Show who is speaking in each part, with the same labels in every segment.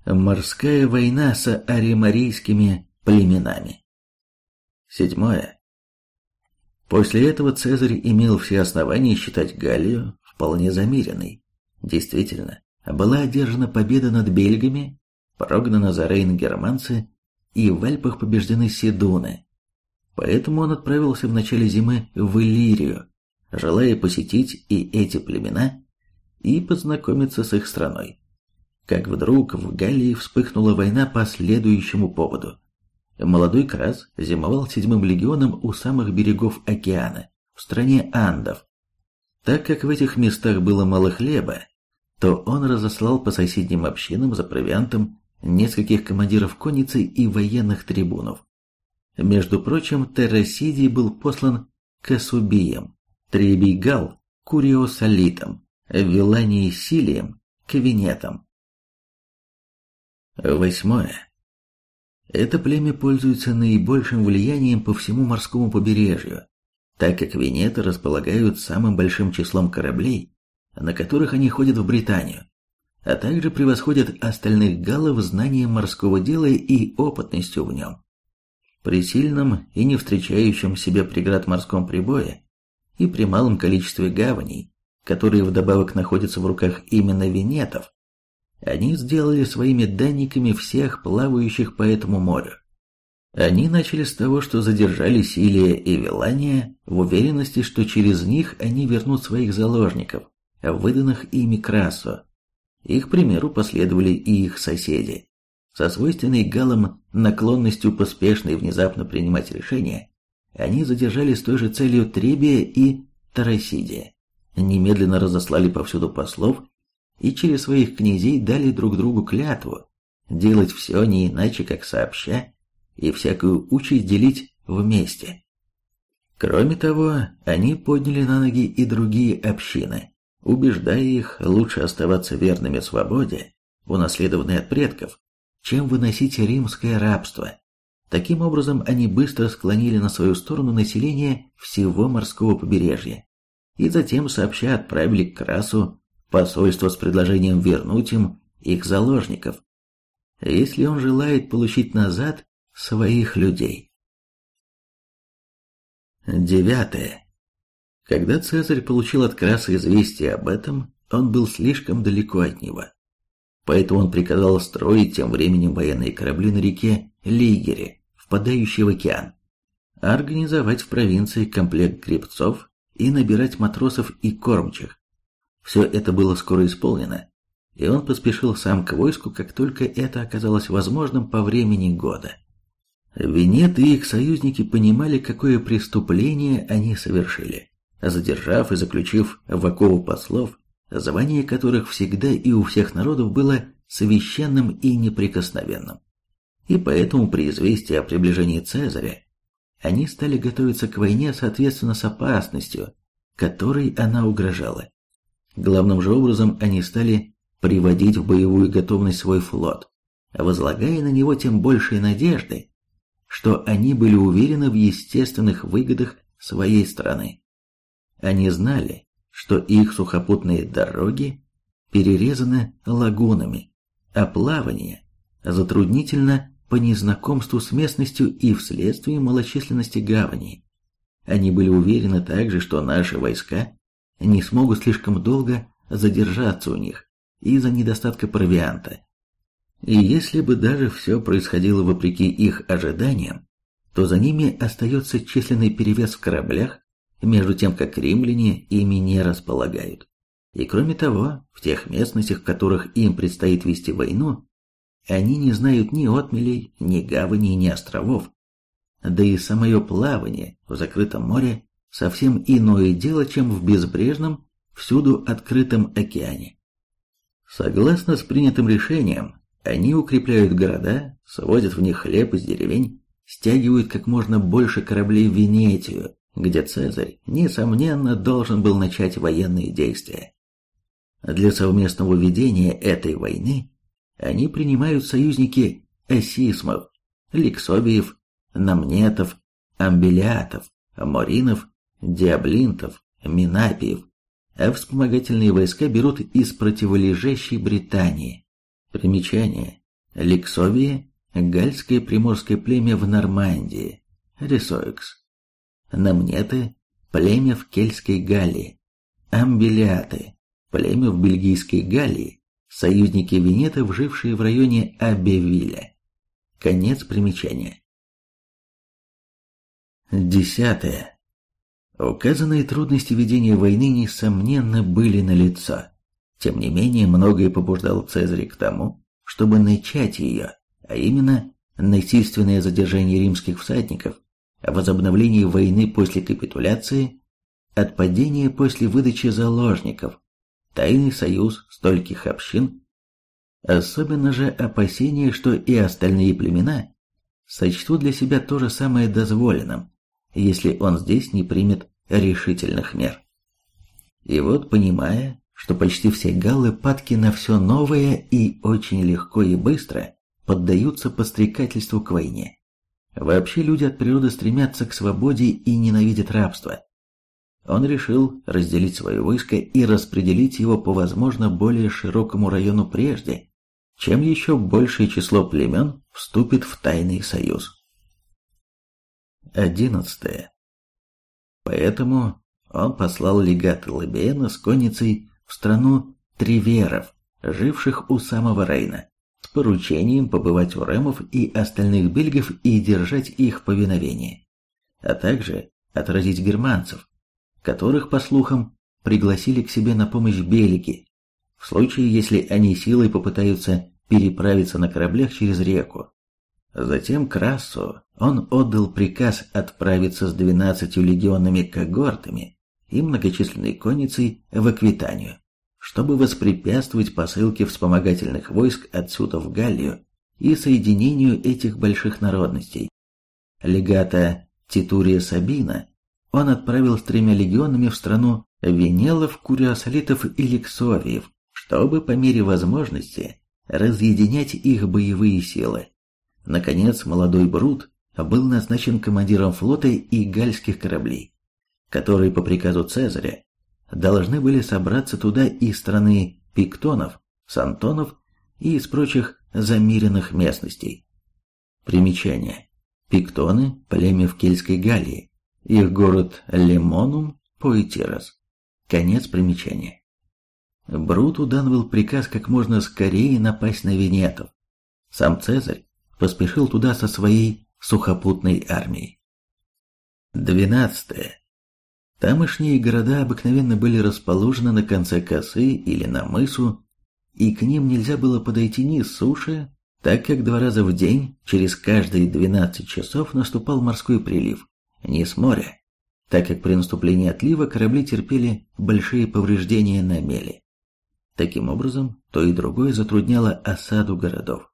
Speaker 1: Морская война с аримарийскими племенами. 7. После этого Цезарь имел все основания считать Галлию вполне замеренной. Действительно, была одержана победа над бельгами, прогнаны за Рейн германцы и в Альпах побеждены седуны. Поэтому он отправился в начале зимы в Иллирию, желая посетить и эти племена и познакомиться с их страной. Как вдруг в Галлии вспыхнула война по следующему поводу. Молодой Крас зимовал 7-м легионом у самых берегов океана, в стране Андов. Так как в этих местах было мало хлеба, то он разослал по соседним общинам за провиантом нескольких командиров конницы и военных трибунов. Между прочим, Террасидий был послан к Асубиям, Требий Гал – Куриосалитам, Вилании Силиям – к Венетам. 8. Это племя пользуется наибольшим влиянием по всему морскому побережью, так как Венеты располагают самым большим числом кораблей, на которых они ходят в Британию, а также превосходят остальных галлов знанием морского дела и опытностью в нем. При сильном и не встречающем себе преград морском прибое и при малом количестве гаваней, которые вдобавок находятся в руках именно венетов, они сделали своими данниками всех плавающих по этому морю. Они начали с того, что задержали Силия и Вилания в уверенности, что через них они вернут своих заложников, выданных ими Красу. Их примеру последовали и их соседи. Со свойственной галлам наклонностью поспешно и внезапно принимать решения, они задержали с той же целью Требия и Тарасидия, немедленно разослали повсюду послов и через своих князей дали друг другу клятву делать все не иначе, как сообща, и всякую участь делить вместе. Кроме того, они подняли на ноги и другие общины, убеждая их лучше оставаться верными свободе, унаследованной от предков, чем выносить римское рабство. Таким образом, они быстро склонили на свою сторону население всего морского побережья, и затем сообща отправили к Красу посольство с предложением вернуть им их заложников, если он желает получить назад своих людей. 9. Когда Цезарь получил от Краса известие об этом, он был слишком далеко от него. Поэтому он приказал строить тем временем военные корабли на реке Лигере, впадающей в океан, организовать в провинции комплект гребцов и набирать матросов и кормчих. Все это было скоро исполнено, и он поспешил сам к войску, как только это оказалось возможным по времени года. Венеты и их союзники понимали, какое преступление они совершили, задержав и заключив в оковы послов, звание которых всегда и у всех народов было священным и неприкосновенным. И поэтому при известии о приближении Цезаря они стали готовиться к войне соответственно с опасностью, которой она угрожала. Главным же образом они стали приводить в боевую готовность свой флот, возлагая на него тем большие надежды, что они были уверены в естественных выгодах своей страны. Они знали, что их сухопутные дороги перерезаны лагунами, а плавание затруднительно по незнакомству с местностью и вследствие малочисленности гаваней. Они были уверены также, что наши войска не смогут слишком долго задержаться у них из-за недостатка провианта. И если бы даже все происходило вопреки их ожиданиям, то за ними остается численный перевес в кораблях, между тем как римляне ими не располагают. И кроме того, в тех местностях, в которых им предстоит вести войну, они не знают ни отмелей, ни гаваней, ни островов. Да и самое плавание в закрытом море совсем иное дело, чем в безбрежном, всюду открытом океане. Согласно с принятым решением, они укрепляют города, свозят в них хлеб из деревень, стягивают как можно больше кораблей в Венетию, где Цезарь, несомненно, должен был начать военные действия. Для совместного ведения этой войны они принимают союзники эсисмов, ликсовиев, намнетов, амбилиатов, моринов, диаблинтов, минапиев, а вспомогательные войска берут из противолежащей Британии. Примечание. Ликсовии – гальское приморское племя в Нормандии, Ресоикс. Намнеты – племя в Кельтской Галлии. Амбилиаты – племя в Бельгийской Галлии, союзники венетов, жившие в районе Аббевиля. Конец примечания. 10. Указанные трудности ведения войны, несомненно, были налицо. Тем не менее, многое побуждало Цезаря к тому, чтобы начать ее, а именно насильственное задержание римских всадников, возобновление войны после капитуляции, отпадение после выдачи заложников, тайный союз стольких общин, особенно же опасение, что и остальные племена сочтут для себя то же самое дозволенным, если он здесь не примет решительных мер. И вот, понимая, что почти все галлы падки на все новое и очень легко и быстро поддаются подстрекательству к войне. Вообще люди от природы стремятся к свободе и ненавидят рабство. Он решил разделить свое войско и распределить его по возможно более широкому району прежде, чем еще большее число племен вступит в тайный союз. 11. Поэтому он послал легата Лабиена с конницей в страну Триверов, живших у самого Рейна, с поручением побывать у ремов и остальных бельгов и держать их в повиновении, а также отразить германцев, которых, по слухам, пригласили к себе на помощь бельги, в случае, если они силой попытаются переправиться на кораблях через реку. Затем Крассу он отдал приказ отправиться с 12 легионными когортами и многочисленной конницей в Аквитанию, чтобы воспрепятствовать посылке вспомогательных войск отсюда в Галлию и соединению этих больших народностей. Легата Титурия Сабина он отправил с 3 легионами в страну Венелов, Куриосолитов и Ликсовиев, чтобы по мере возможности разъединять их боевые силы. Наконец, молодой Брут был назначен командиром флота и гальских кораблей, которые по приказу Цезаря должны были собраться туда из страны пиктонов, сантонов и из прочих замиренных местностей. Примечание. Пиктоны – племя в Кельтской Галлии, их город Лемонум, Поэтирос. Конец примечания. Бруту дан был приказ как можно скорее напасть на венетов. Сам Цезарь поспешил туда со своей сухопутной армией. 12. Тамошние города обыкновенно были расположены на конце косы или на мысу, и к ним нельзя было подойти ни с суши, так как 2 раза в день, через каждые 12 часов наступал морской прилив, ни с моря, так как при наступлении отлива корабли терпели большие повреждения на мели. Таким образом, то и другое затрудняло осаду городов.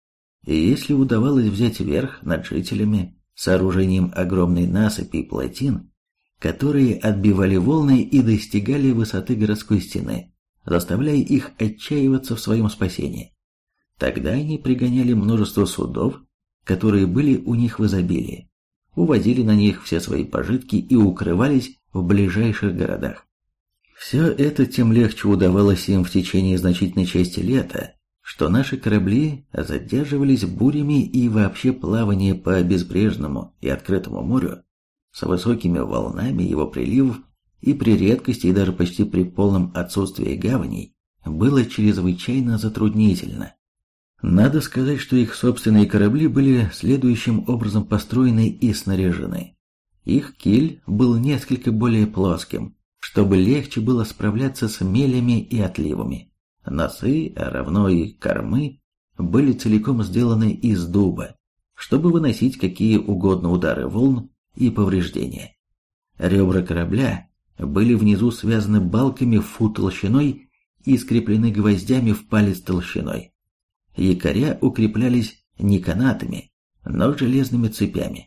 Speaker 1: И если удавалось взять верх над жителями сооружением огромной насыпи и плотин, которые отбивали волны и достигали высоты городской стены, заставляя их отчаиваться в своем спасении, тогда они пригоняли множество судов, которые были у них в изобилии, увозили на них все свои пожитки и укрывались в ближайших городах. Все это тем легче удавалось им в течение значительной части лета, что наши корабли задерживались бурями и вообще плавание по безбрежному и открытому морю с высокими волнами его приливов и при редкости и даже почти при полном отсутствии гаваней было чрезвычайно затруднительно. Надо сказать, что их собственные корабли были следующим образом построены и снаряжены. Их киль был несколько более плоским, чтобы легче было справляться с мелями и отливами. Носы, а равно и кормы, были целиком сделаны из дуба, чтобы выносить какие угодно удары волн и повреждения. Ребра корабля были внизу связаны балками в фут толщиной и скреплены гвоздями в палец толщиной. Якоря укреплялись не канатами, но железными цепями.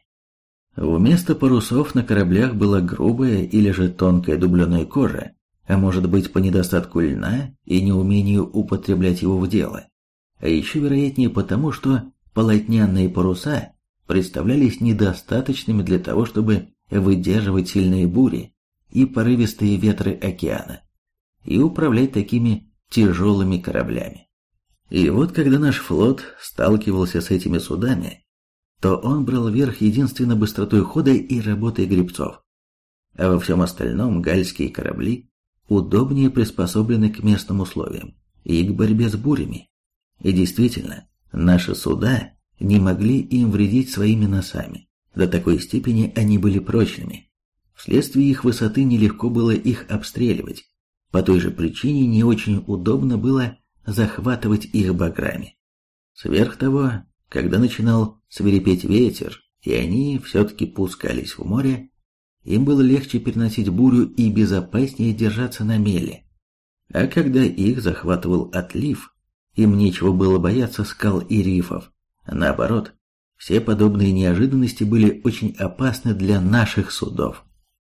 Speaker 1: Вместо парусов на кораблях была грубая или же тонкая дубленая кожа, а может быть по недостатку льна и неумению употреблять его в дело. А еще вероятнее потому, что полотняные паруса представлялись недостаточными для того, чтобы выдерживать сильные бури и порывистые ветры океана и управлять такими тяжелыми кораблями. И вот когда наш флот сталкивался с этими судами, то он брал верх единственно быстротой хода и работой гребцов. А во всем остальном гальские корабли удобнее приспособлены к местным условиям и к борьбе с бурями. И действительно, наши суда не могли им вредить своими носами. До такой степени они были прочными. Вследствие их высоты нелегко было их обстреливать. По той же причине не очень удобно было захватывать их баграми. Сверх того, когда начинал свирепеть ветер, и они все-таки пускались в море, им было легче переносить бурю и безопаснее держаться на мели. А когда их захватывал отлив, им нечего было бояться скал и рифов. Наоборот, все подобные неожиданности были очень опасны для наших судов.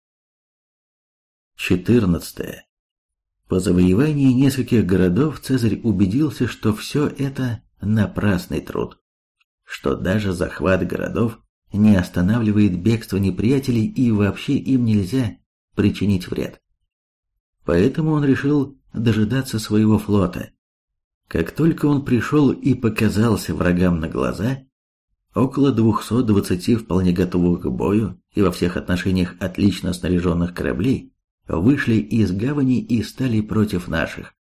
Speaker 1: 14. По завоевании нескольких городов Цезарь убедился, что все это напрасный труд, что даже захват городов не останавливает бегство неприятелей и вообще им нельзя причинить вред. Поэтому он решил дожидаться своего флота. Как только он пришел и показался врагам на глаза, около 220 вполне готовых к бою и во всех отношениях отлично снаряженных кораблей вышли из гавани и стали против наших.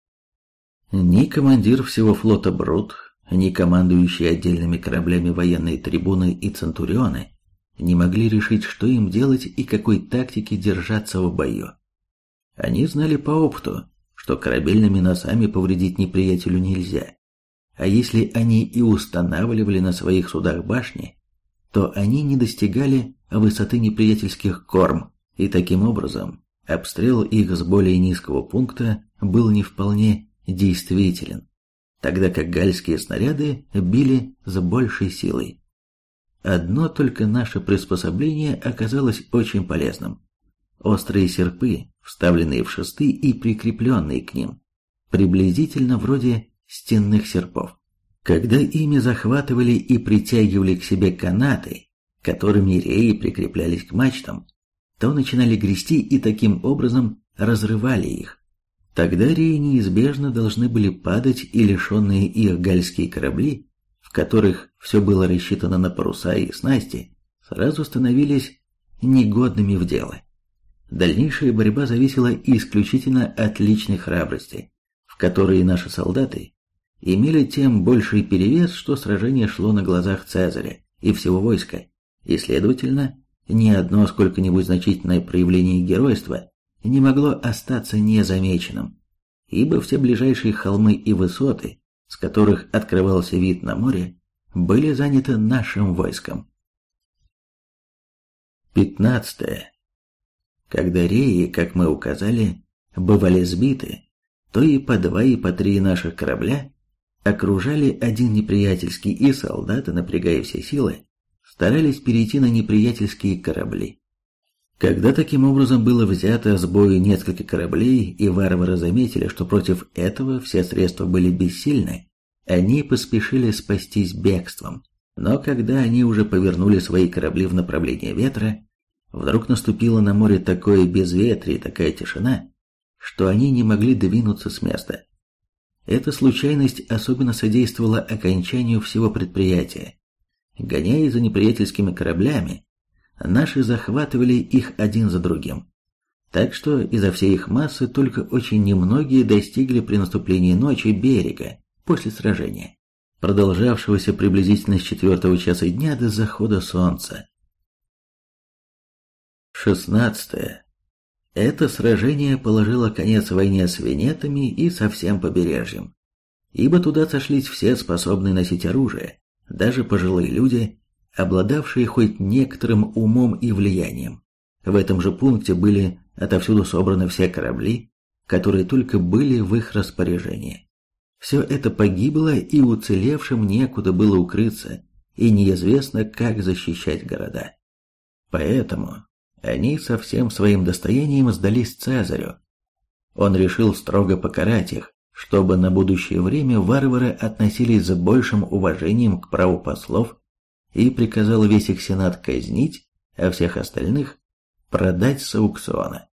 Speaker 1: Ни командир всего флота Брут, ни командующие отдельными кораблями военные трибуны и центурионы не могли решить, что им делать и какой тактики держаться в бою. Они знали по опыту, что корабельными носами повредить неприятелю нельзя, а если они и устанавливали на своих судах башни, то они не достигали высоты неприятельских корм, и таким образом обстрел их с более низкого пункта был не вполне действителен, тогда как гальские снаряды били с большей силой. Одно только наше приспособление оказалось очень полезным. Острые серпы, вставленные в шесты и прикрепленные к ним, приблизительно вроде стенных серпов. Когда ими захватывали и притягивали к себе канаты, которыми реи прикреплялись к мачтам, то начинали грести и таким образом разрывали их. Тогда реи неизбежно должны были падать, и лишенные их гальские корабли, в которых все было рассчитано на паруса и снасти, сразу становились негодными в дело. Дальнейшая борьба зависела исключительно от личной храбрости, в которой наши солдаты имели тем больший перевес, что сражение шло на глазах Цезаря и всего войска, и, следовательно, ни одно сколько-нибудь значительное проявление геройства не могло остаться незамеченным, ибо все ближайшие холмы и высоты, с которых открывался вид на море, были заняты нашим войском. 15. Когда реи, как мы указали, бывали сбиты, то и по 2, и по 3 наших корабля окружали один неприятельский, и солдаты, напрягая все силы, старались перейти на неприятельские корабли. Когда таким образом было взято с бою несколько кораблей, и варвары заметили, что против этого все средства были бессильны, они поспешили спастись бегством. Но когда они уже повернули свои корабли в направлении ветра, вдруг наступило на море такое безветрие и такая тишина, что они не могли двинуться с места. Эта случайность особенно содействовала окончанию всего предприятия. Гоняясь за неприятельскими кораблями, наши захватывали их один за другим. Так что изо всей их массы только очень немногие достигли при наступлении ночи берега после сражения, продолжавшегося приблизительно с 4 часа дня до захода солнца. 16. Это сражение положило конец войне с Венетами и со всем побережьем, ибо туда сошлись все способные носить оружие, даже пожилые люди, обладавшие хоть некоторым умом и влиянием. В этом же пункте были отовсюду собраны все корабли, которые только были в их распоряжении. Все это погибло, и уцелевшим некуда было укрыться, и неизвестно, как защищать города. Поэтому они со всем своим достоянием сдались Цезарю. Он решил строго покарать их, чтобы на будущее время варвары относились с большим уважением к праву послов, и приказал весь их сенат казнить, а всех остальных продать с аукциона.